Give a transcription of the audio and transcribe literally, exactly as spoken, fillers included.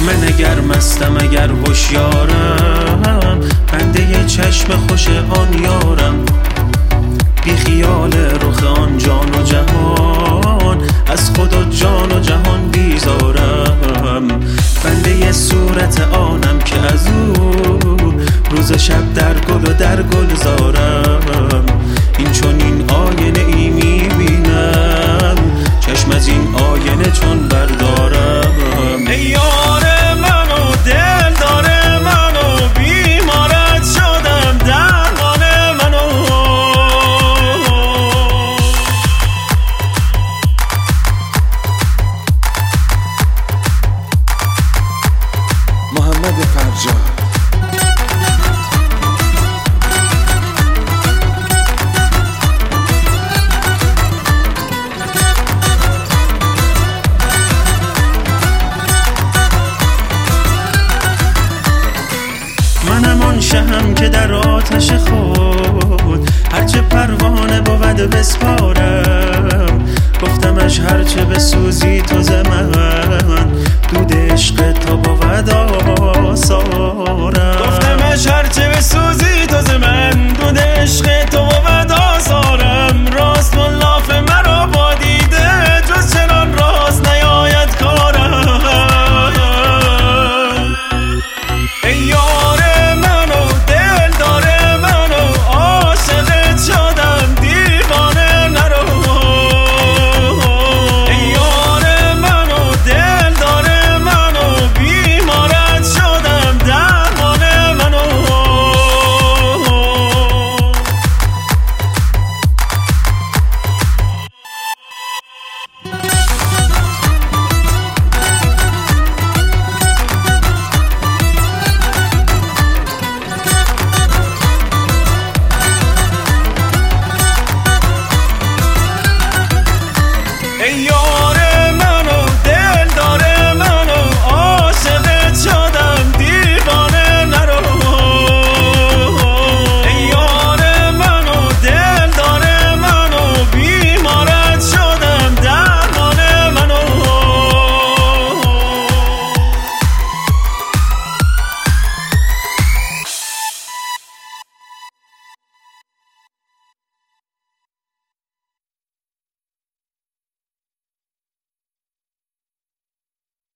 من اگر مستم اگر هوشیارم، بنده چشم خوش آن یارم، بی خیال رخ آن جان و جهان، از خود و جان و جهان بیزارم. بنده صورت آنم که از او روز شب در گل و در گل زارم. این چون این آینه ای میبینم، چشم از این آینه چون بردارم. ای یار منو دل داره منو، بیمارت شدم درمان منو. محمد فرجاد. منم آن شهم که در آتش خود هرچه پروانه بود بسپارم. گفتمش هرچه بسوزی تو ز من،